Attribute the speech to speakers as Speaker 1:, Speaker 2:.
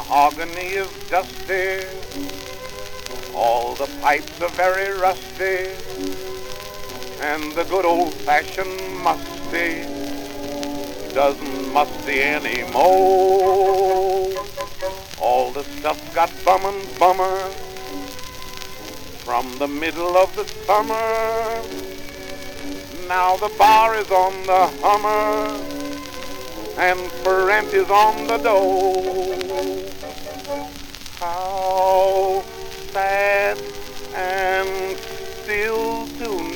Speaker 1: mahogany is dusty, all the pipes are very rusty, and the good old-fashioned musty doesn't musty anymore. All the stuff's got bum and bummer from the middle of the summer. Now the bar is on the Hummer, and for rent is on the door. How sad